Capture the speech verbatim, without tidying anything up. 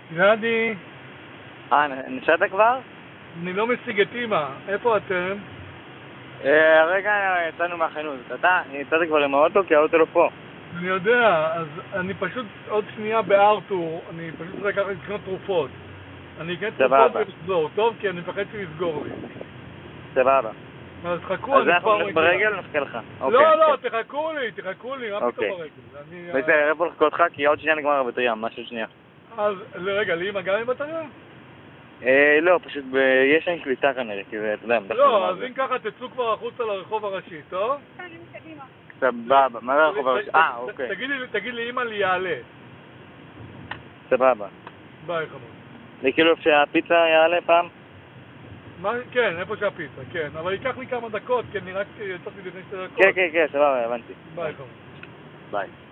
גדי, אה, נשאת כבר? אני לא משיג את אמא. איפה אתם? אה, הרגע יצאנו מהחנות. אתה, יצאת כבר עם האוטו כי האוטו לא פה. אני יודע, אז אני פשוט עוד שנייה בארתור, אני פשוט צריך לקחת לקנות תרופות. אני אקנה תרופות סבבה. ולחזור, טוב? כי אני מפחד שיסגור לי. סבבה. אז חכו, אז אני אנחנו כבר נלך מגיע. ברגל או נחכה לך? לא, אוקיי, לא, כן. תחכו לי, תחכו לי, מה פתאום אוקיי. ברגל? אני, בסדר, איפה לחכות אותך? כי עוד שנייה נגמר הבטריה, משהו שנייה. אז רגע, לאמא גם עם בטריה? אה, לא, פשוט ב... יש להם קליטה כנראה, כי זה, אתה יודע, בדרך כלל לא, מה אז זה. אם ככה תצאו כבר החוצה לרחוב הראשי, טוב? סבבה, מה זה הרחוב הראשי? אה, אוקיי. תגיד לי, אמא לי יעלה. סבבה. ביי חמוד. זה כאילו איפה שהפיצה יעלה פעם? מה, כן, איפה שהפיצה, כן. אבל ייקח לי כמה דקות, כי אני רק יצאתי לפני שתי דקות. כן, כן, כן, סבבה, הבנתי. ביי חמוד. ביי.